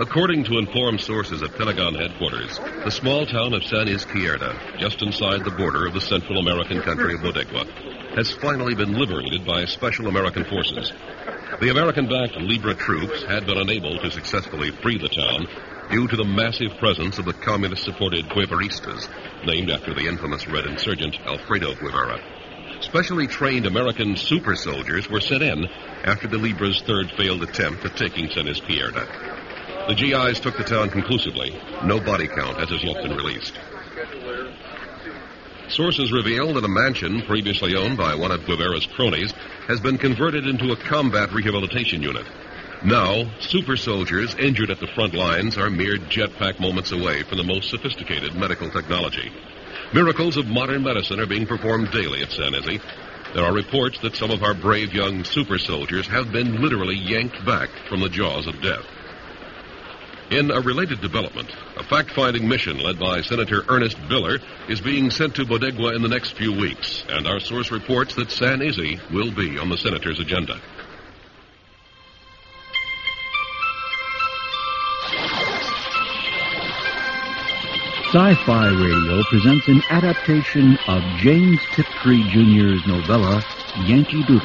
According to informed sources at Pentagon headquarters, the small town of San Izquierda, just inside the border of the Central American country of Bodegua, has finally been liberated by Special American Forces. The American-backed Libra troops had been unable to successfully free the town due to the massive presence of the communist-supported Guevaristas, named after the infamous Red insurgent Alfredo Guevara. Specially trained American super soldiers were sent in after the Libra's third failed attempt at taking San Izquierda. The GIs took the town conclusively. No body count has as yet been released. Sources reveal that a mansion previously owned by one of Guevara's cronies has been converted into a combat rehabilitation unit. Now, super soldiers injured at the front lines are mere jetpack moments away from the most sophisticated medical technology. Miracles of modern medicine are being performed daily at San Izzy. There are reports that some of our brave young super soldiers have been literally yanked back from the jaws of death. In a related development, a fact-finding mission led by Senator Ernest Biller is being sent to Bodegua in the next few weeks, and our source reports that San Izzy will be on the senator's agenda. Sci-Fi Radio presents an adaptation of James Tiptree Jr.'s novella, Yankee Doodle.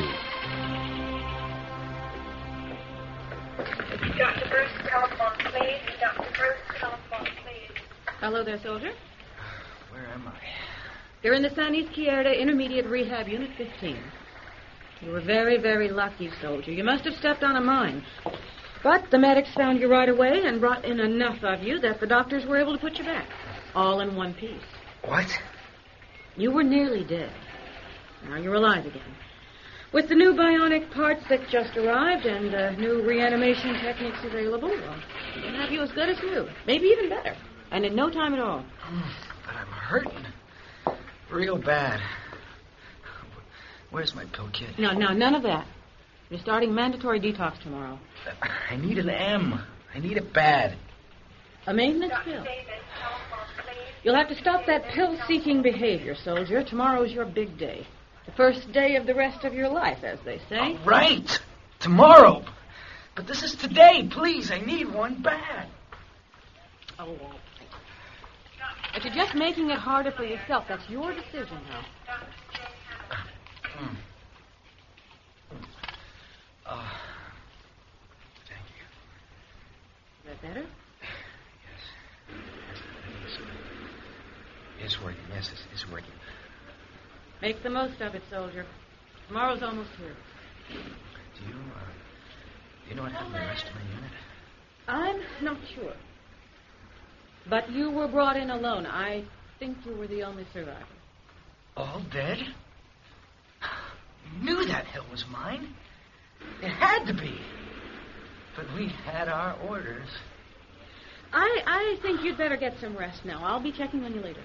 Dr. Bruce, telephone, please. Dr. Bruce, telephone, please. Hello there, soldier. Where am I? You're in the San Izquierda Intermediate Rehab Unit 15. You were very, very lucky, soldier. You must have stepped on a mine. But the medics found you right away and brought in enough of you that the doctors were able to put you back. All in one piece. What? You were nearly dead. Now you're alive again. With the new bionic parts that just arrived and new reanimation techniques available, well, we'll have you as good as new. Maybe even better. And in no time at all. But I'm hurting. Real bad. Where's my pill kit? No, none of that. You're starting mandatory detox tomorrow. I need an M. I need it bad. A maintenance pill. You'll have to stop that pill-seeking behavior, soldier. Tomorrow's your big day. The first day of the rest of your life, as they say. All right. Tomorrow. But this is today. Please, I need one bad. Oh, well. But you're just making it harder for yourself. That's your decision now. Thank you. Is that better? It's working. Yes, it's working. Make the most of it, soldier. Tomorrow's almost here. Do you know what happened to the rest of my unit? I'm not sure. But you were brought in alone. I think you were the only survivor. All dead? You knew that hill was mine. It had to be. But we had our orders. I think you'd better get some rest now. I'll be checking on you later.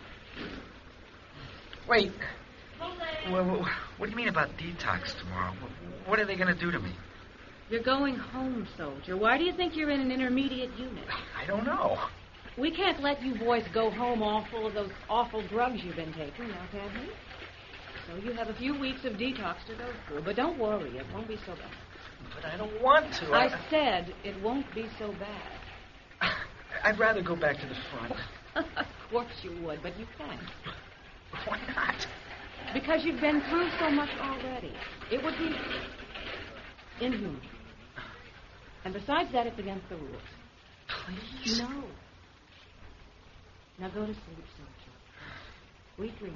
Wait. What do you mean about detox tomorrow? What are they going to do to me? You're going home, soldier. Why do you think you're in an intermediate unit? I don't know. We can't let you boys go home all full of those awful drugs you've been taking, now can we? So you have a few weeks of detox to go through. But don't worry, it won't be so bad. But I don't want to. I said it won't be so bad. I'd rather go back to the front. Of course you would, but you can't. Why not? Because you've been through so much already. It would be inhuman. And besides that, it's against the rules. Please? No. Now go to sleep, soldier. Sweet dreams.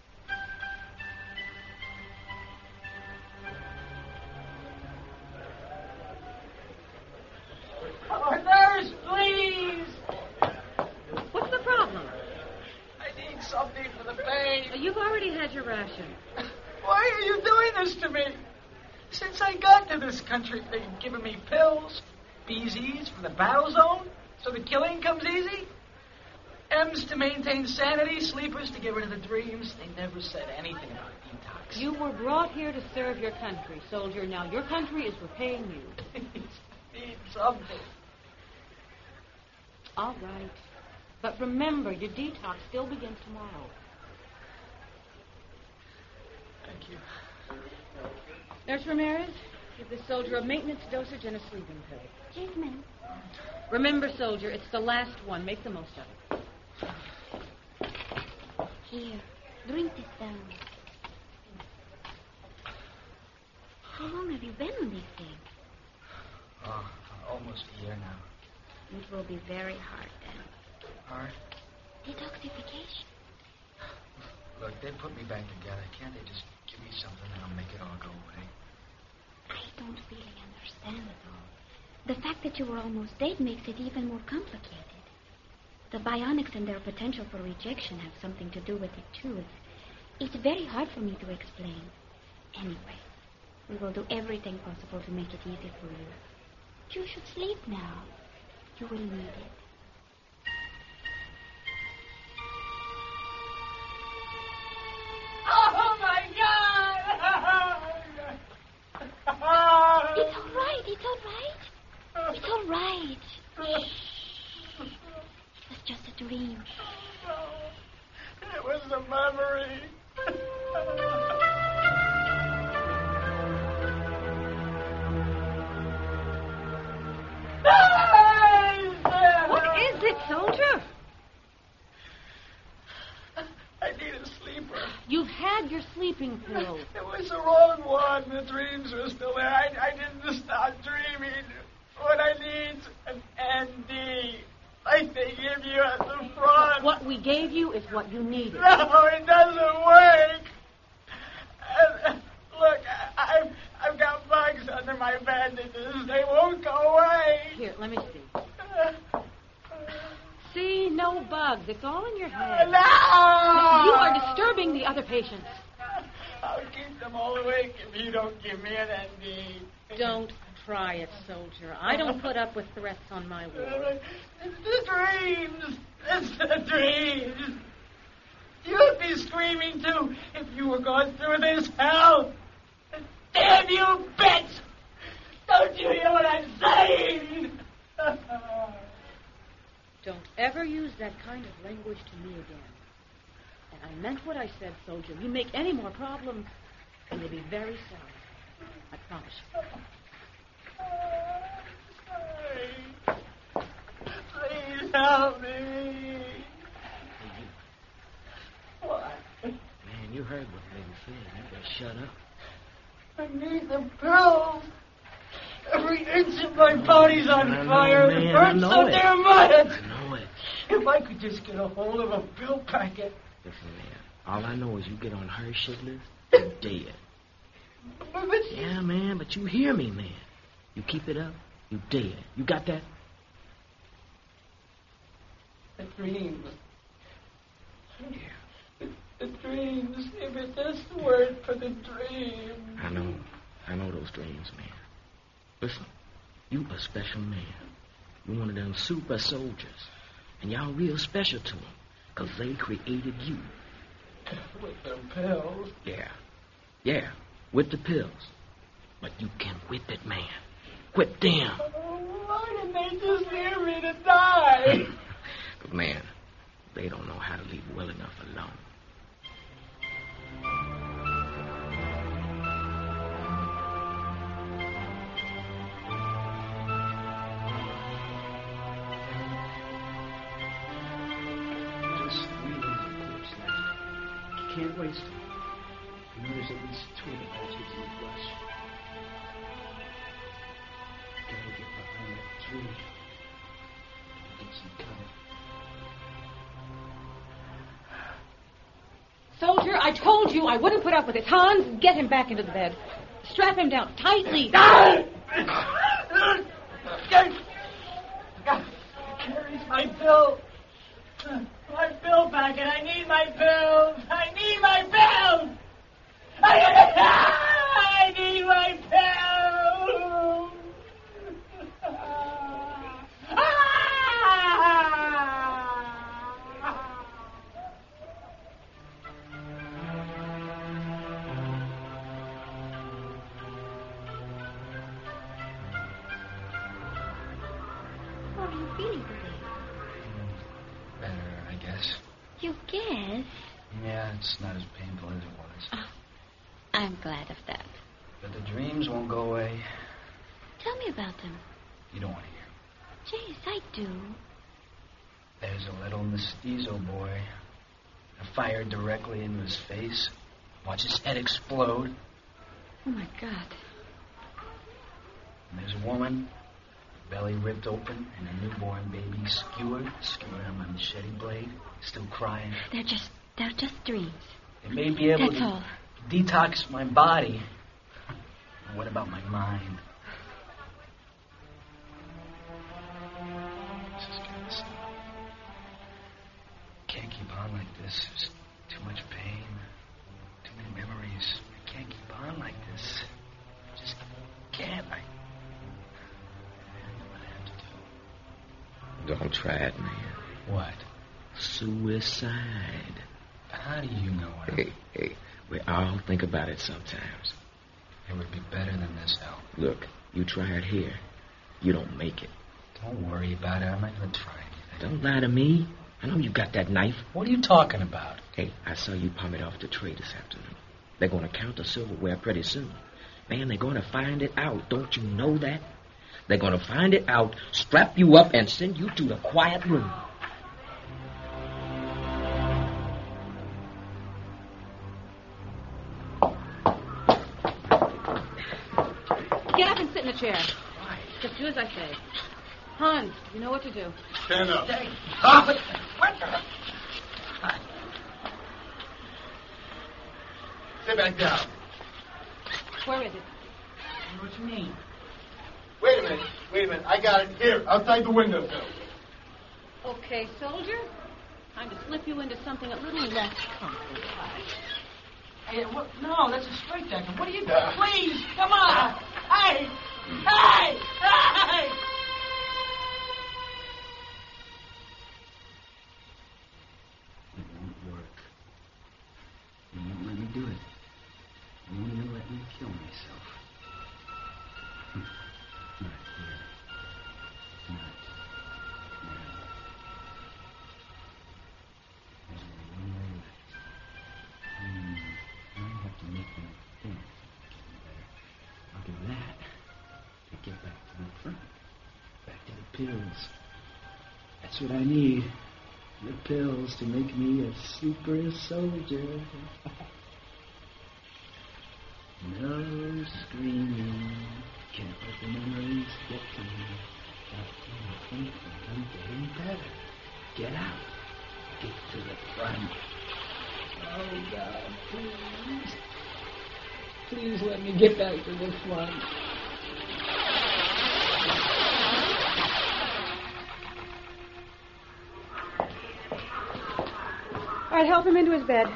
Nurse, please! What's the problem? I need something for the pain. You've already had your ration. Why are you doing this to me? Since I got to this country, they've given me pills, BZs from the battle zone, so the killing comes easy. M's to maintain sanity, sleepers to get rid of the dreams. They never said anything about detox. You were brought here to serve your country, soldier. Now your country is repaying you. Need something. All right. But remember, your detox still begins tomorrow. Thank you. Nurse Ramirez, Give the soldier a maintenance dosage and a sleeping pill. Yes, ma'am. Remember, soldier, it's the last one. Make the most of it. Here, drink this down. How long have you been on these things? Oh, almost a year now. It will be very hard then. Hard? Detoxification. Look, they put me back together. Can't they just give me something and I'll make it all go away? I don't really understand it all. The fact that you were almost dead makes it even more complicated. The bionics and their potential for rejection have something to do with it, too. It's very hard for me to explain. Anyway, we will do everything possible to make it easy for you. You should sleep now. You will need it. Oh, my God! It's all right. It's all right. It's all right. It was just a dream. It was a memory. What is it, soldier? I need a sleeper. You've had your sleeping pill. It was the wrong one. The dreams were still there. I didn't stop dreaming. What I need's an ND, like they give you at the front. What we gave you is what you needed. No, it doesn't work. Look, I've got bugs under my bandages. They won't go away. Here, let me see. See, no bugs. It's all in your head. No! You are disturbing the other patients. I'll keep them all awake if you don't give me an ND. Don't try it, soldier. I don't put up with threats on my ward. It's the dreams. It's the dreams. You'd be screaming, too, if you were going through this hell. Damn you, bitch! Don't you hear what I'm saying? Don't ever use that kind of language to me again. And I meant what I said, soldier. You make any more problems, and you'll be very sorry. I promise you. Please help me. What? Man, you heard what Lady said. You better shut up. I need the pills. Every inch of my body's on fire. Man, It hurts so damn much. I know it. If I could just get a hold of a pill packet. Listen, man. All I know is you get on her shit list, you're dead. But Yeah, man, but you hear me, man. You keep it up, you dead. You got that? the dreams. Yeah. The dreams. If it's just the word for the dream. I know those dreams, man. Listen, you a special man. You one of them super soldiers. And y'all real special to them, 'cause they created you. With the pills. Yeah, with the pills. But you can whip it, man. Whip them. Oh, why didn't they just leave me to die? 'Cause, man, they don't know how to leave well enough alone. Just 3 days of corpse left. You can't waste them. You know there's at least 2 of the bastards in the flesh. Gotta get behind that tree. Get some cover. Soldier, I told you I wouldn't put up with it. Hans, get him back into the bed. Strap him down tightly. Carries my pill. My pill packet. I need my pills. I need my pills. I need my pills. How are you feeling today? Better, I guess. You guess? Yeah, it's not as painful as it was. I'm glad of that. But the dreams won't go away. Tell me about them. You don't want to hear. Jace, I do. There's a little mestizo boy. I fired directly into his face. Watch his head explode. Oh, my God. And there's a woman, belly ripped open, and a newborn baby skewered on my machete blade, still crying. They're just dreams. It may be able That's to all. detox my body. What about my mind? This is gonna stop. Can't keep on like this. There's too much pain. Too many memories. I can't keep on like this. Just can't. I know what I have to do. Don't try it, man. What? Suicide. How do you know what? Hey, we all think about it sometimes. It would be better than this, Al. Look, you try it here. You don't make it. Don't worry about it. I'm not going to try anything. Don't lie to me. I know you got that knife. What are you talking about? Hey, I saw you palm it off the tray this afternoon. They're going to count the silverware pretty soon. Man, they're going to find it out. Don't you know that? They're going to find it out, strap you up, and send you to the quiet room. Get up and sit in the chair. Why? Just do as I say. Hans, you know what to do. Stand up. Stop it! What the... Sit back down. Where is it? What you mean? Wait a minute. I got it. Here, outside the windowsill. Okay, soldier. Time to slip you into something a little less comfortable. Hey, what? No, that's a straight jacket. What are you doing? Please, come on. Hey! Hey! Hey! It won't work. You won't let me do it. You won't even let me kill myself. Not here. Not now. There's only one way left. I have to make them think I'm getting better. I'll do that to get back to the front. Back to the pills. That's what I need. The pills to make me a super soldier. No screaming. Can't let the memories get to me. Got to think I'm getting better. Get out. Get to the front. Oh, God, please. Please let me get back to the front. All right, help him into his bed.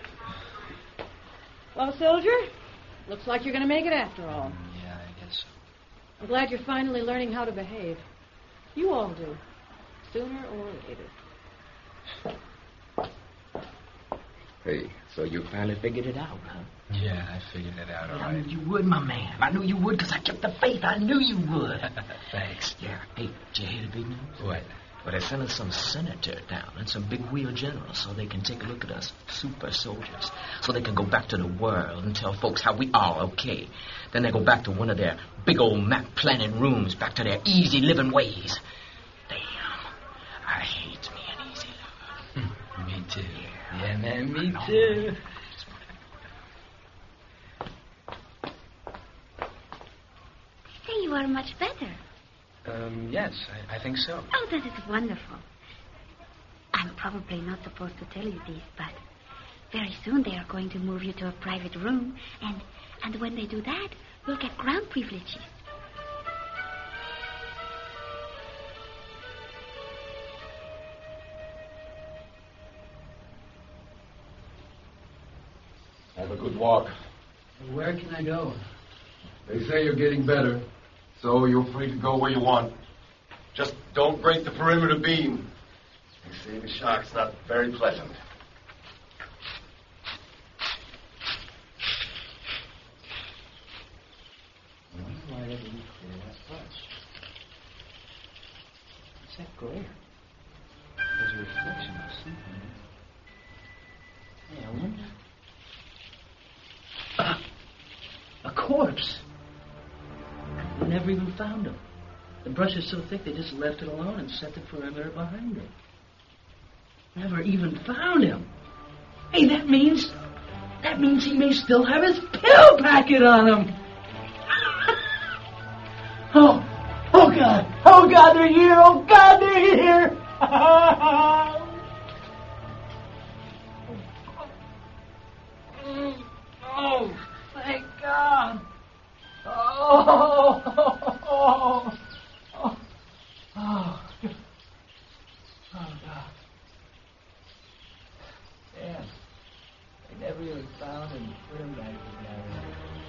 Well, soldier, looks like you're going to make it after all. Yeah, I guess so. I'm glad you're finally learning how to behave. You all do, sooner or later. Hey, so you finally figured it out, huh? Yeah, I figured it out all I right. knew you would, my man. I knew you would because I kept the faith. I knew you would. Thanks. Yeah. Hey, did you hear the big news? What? Well, they're sending some senator down and some big wheel generals so they can take a look at us super soldiers. So they can go back to the world and tell folks how we are okay. Then they go back to one of their big old map planning rooms, back to their easy living ways. Damn. I hate me an easy lover. Me too. Yeah, man, me too. Say you are much better. Yes, I think so. Oh, that is wonderful. I'm probably not supposed to tell you this, but very soon they are going to move you to a private room, and when they do that, you'll get ground privileges. Have a good walk. Where can I go? They say you're getting better, so you're free to go where you want. Just don't break the perimeter beam. They say the shock's not very pleasant. I wonder why they didn't clear that bus. What's that glare? There's a reflection of something. Hey, I wonder... A corpse. They never even found him. The brush is so thick they just left it alone and set the perimeter behind it. Never even found him. Hey, that means he may still have his pill packet on him. Oh God, they're here. Oh God, they're here. Oh, thank God. Oh, God. Damn. They never even found him and put him back together.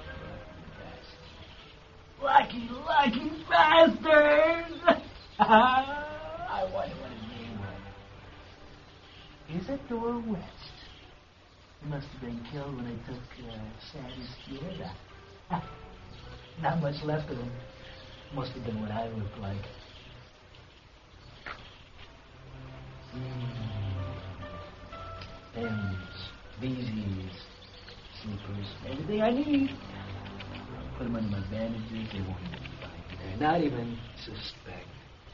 Lucky bastards! I wonder what his name was. Isadora West. He must have been killed when they took Sandy's Izquierda. Not much left of him. Must have been what I looked like. Pens, BZs, sneakers, everything I need. Put them under my bandages, they won't even find me there. Not even suspect.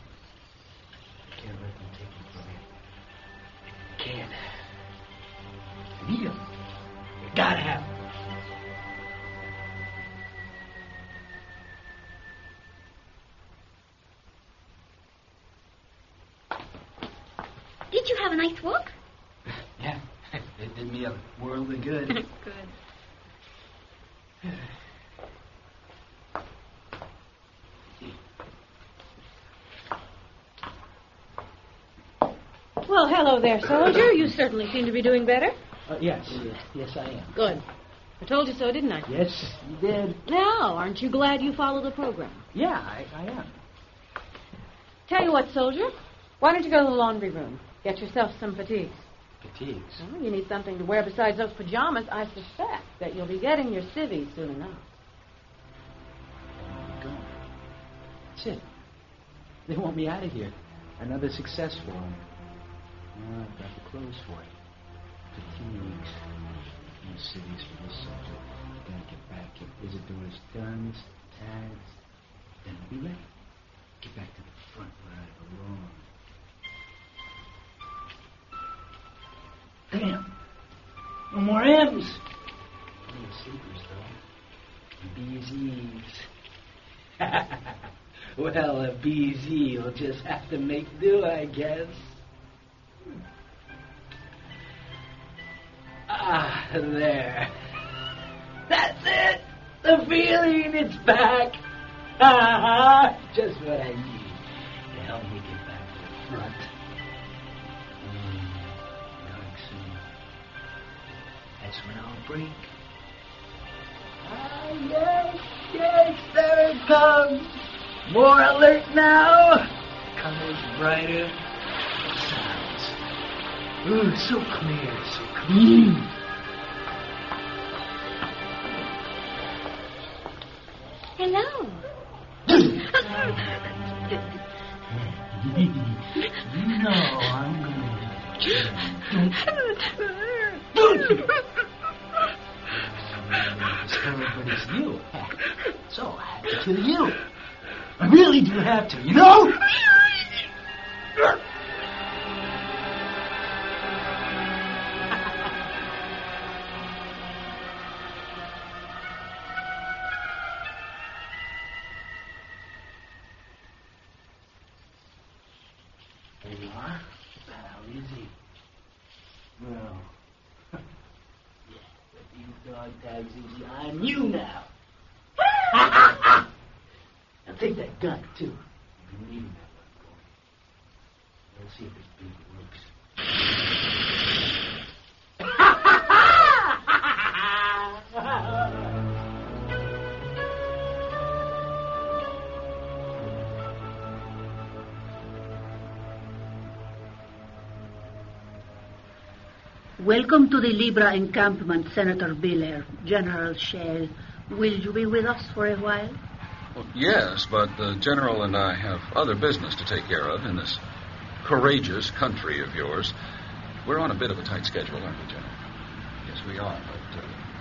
I can't let them take me from me. Can't. I need them. You gotta have them. Did you have a nice walk? Yeah, it did me a world of good. Good. Well, hello there, soldier. You certainly seem to be doing better. Yes, I am. Good. I told you so, didn't I? Yes, you did. Now, aren't you glad you followed the program? Yeah, I am. Tell you what, soldier. Why don't you go to the laundry room? Get yourself some fatigues. Fatigues? Well, you need something to wear besides those pajamas. I suspect that you'll be getting your civvies soon enough. Go. That's it. They want me out of here. Another success for them. Well, I've got the clothes for it. Fatigues. No civvies for this subject. I gotta get back, get Isadora's guns, tags. Then I'll be ready. Get back to the front where I belong. Damn! No more M's! No sleepers, though. BZs. Well, a BZ will just have to make do, I guess. Ah, there. That's it! The feeling, it's back! Just what I need to help me get back to the front. Dark soon. That's when I'll break. Ah, yes, there it comes. More alert now. Colors brighter. Sounds. Ooh, so clear, so clean. Hello. You know I'm going to... But it's you. So I have to kill you. I really do have to, you know? There you are. How easy. Well, yeah, but these dog tags easy. I'm you now. Now take that gun, too. You've been needing that one, boy. Let's see if this baby works. Welcome to the Libra encampment, Senator Belair. General Shell, will you be with us for a while? Well, yes, but the General and I have other business to take care of in this courageous country of yours. We're on a bit of a tight schedule, aren't we, General? Yes, we are, but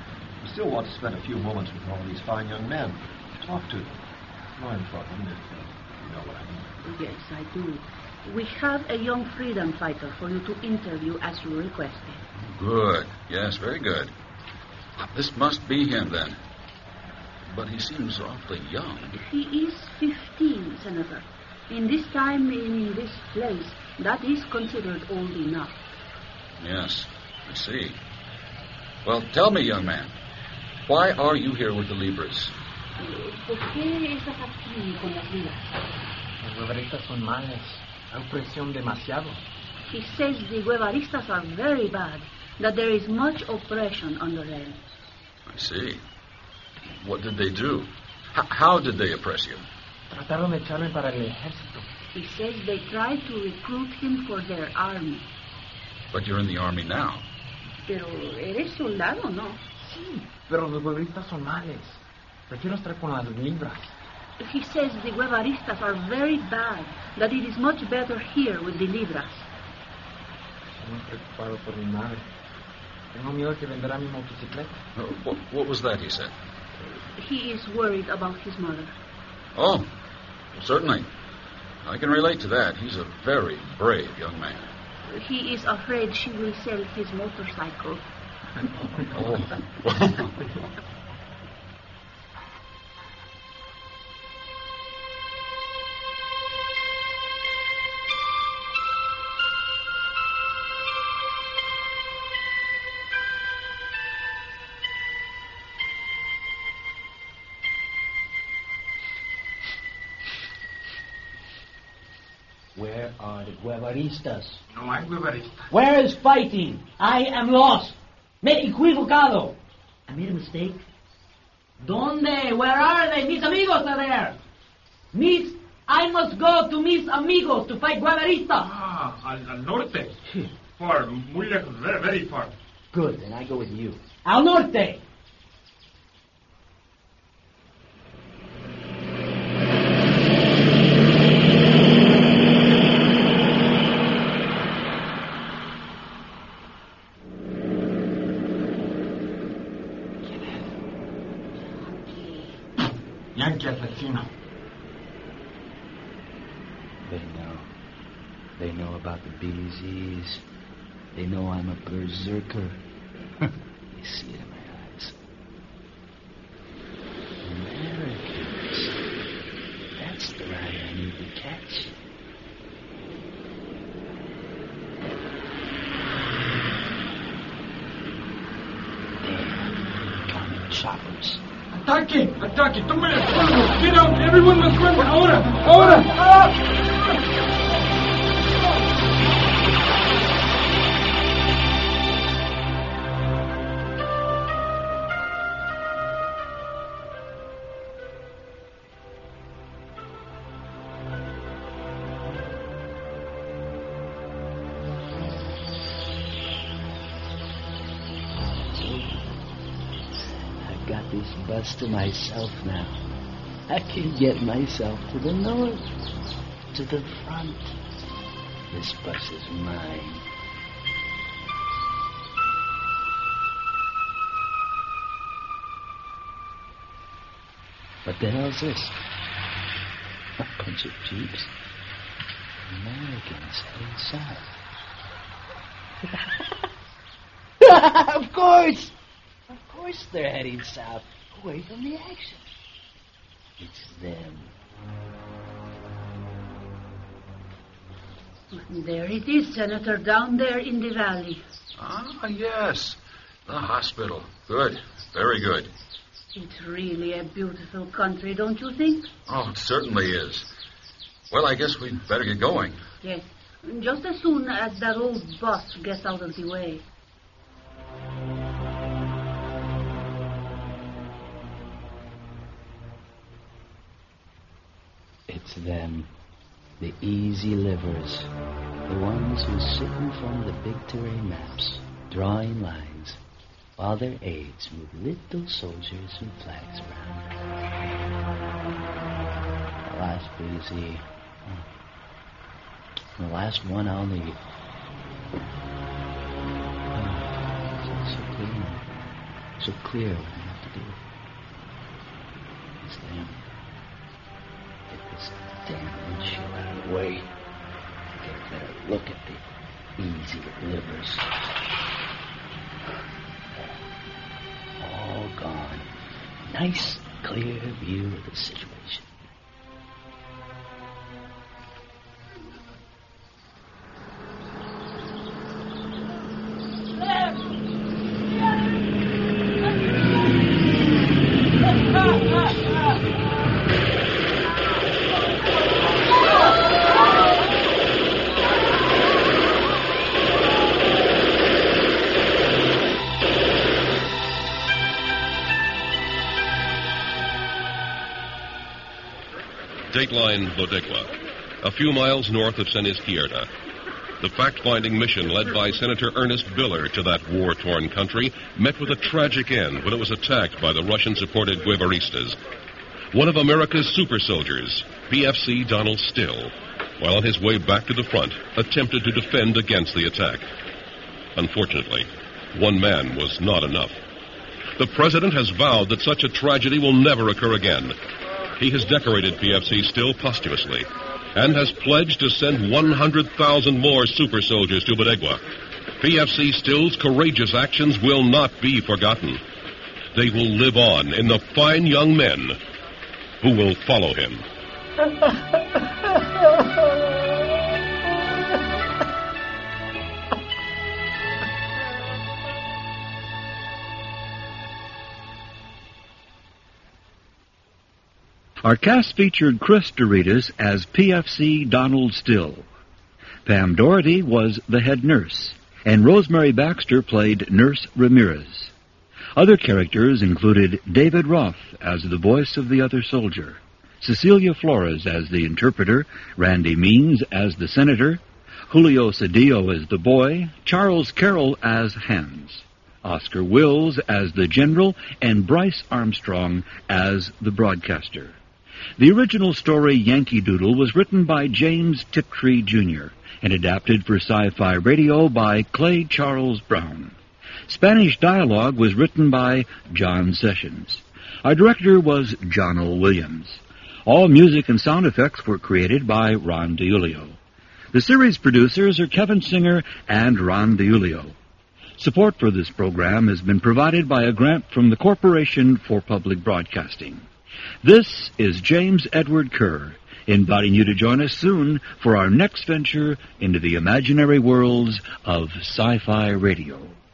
I still want to spend a few moments with all these fine young men. Talk to them. Learn from them, if you know what I mean. Yes, I do. We have a young freedom fighter for you to interview as you requested. Good. Yes, very good. This must be him, then. But he seems awfully young. He is 15, Senator. In this time, in this place, that is considered old enough. Yes, I see. Well, tell me, young man, why are you here with the Libras? ¿Por qué estás aquí con las libras? Los guevaristas son males. Hay presión demasiado. He says the Guevaristas are very bad, that there is much oppression under them. I see. What did they do? How did they oppress you? Trataron de echarme para el ejército. He says they tried to recruit him for their army. But you're in the army now. Pero eres soldado, ¿no? Sí, pero los guevaristas son males. Prefiero estar con las libras. He says the Guevaristas are very bad, that it is much better here with the libras. Estoy muy preocupado por mi madre. Tengo miedo que venderá mi motocicleta. What was that he said? He is worried about his mother. Oh, well, certainly. I can relate to that. He's a very brave young man. He is afraid she will sell his motorcycle. Oh. Where are the Guevaristas? No hay guevaristas. Where is fighting? I am lost. Me he equivocado. I made a mistake. ¿Dónde? Where are they? Mis amigos are there. I must go to mis amigos to fight Guevaristas. Al norte. Far, muy lejos, very, very far. Good, then I go with you. Al norte. Yankee asesino. They know about the BZs. They know I'm a berserker. They see it in my eyes. Americans. That's the right I need to catch. There. Common choppers. ¡Ataque! ¡Ataque! ¡Tomen el fuego! ¡Get out! ¡Everyone must run! ¡Ahora! ¡Ahora! Got this bus to myself now. I can get myself to the north, to the front. This bus is mine. What the hell's this? A bunch of jeeps. Americans heading south. Of course! Of course they're heading south, away from the action. It's them. There it is, Senator, down there in the valley. Ah, yes. The hospital. Good. Very good. It's really a beautiful country, don't you think? Oh, it certainly is. Well, I guess we'd better get going. Yes. Just as soon as that old bus gets out of the way. It's them, the easy livers, the ones who sit in front of the big terrain maps, drawing lines, while their aides move little soldiers and flags around. The last BZ, the last one I'll need. It's so clean. so clear what I have to do. It's them. Get this damn windshield out of the way. Get a better look at the easy livers. All gone. Nice, clear view of the situation. Dateline Bodegua, a few miles north of San Izquierda. The fact-finding mission led by Senator Ernest Biller to that war-torn country met with a tragic end when it was attacked by the Russian-supported Guevaristas. One of America's super soldiers, PFC Donald Still, while on his way back to the front, attempted to defend against the attack. Unfortunately, one man was not enough. The president has vowed that such a tragedy will never occur again. He has decorated PFC Still posthumously and has pledged to send 100,000 more super soldiers to Bodegua. PFC Still's courageous actions will not be forgotten. They will live on in the fine young men who will follow him. Our cast featured Chris Doritas as PFC Donald Still. Pam Doherty was the head nurse, and Rosemary Baxter played Nurse Ramirez. Other characters included David Roth as the voice of the other soldier, Cecilia Flores as the interpreter, Randy Means as the senator, Julio Cedillo as the boy, Charles Carroll as Hans, Oscar Wills as the general, and Bryce Armstrong as the broadcaster. The original story, Yankee Doodle, was written by James Tiptree, Jr. and adapted for Sci-Fi Radio by Clay Charles Brown. Spanish dialogue was written by John Sessions. Our director was John O. Williams. All music and sound effects were created by Ron DiUlio. The series producers are Kevin Singer and Ron DiUlio. Support for this program has been provided by a grant from the Corporation for Public Broadcasting. This is James Edward Kerr, inviting you to join us soon for our next venture into the imaginary worlds of Sci-Fi Radio.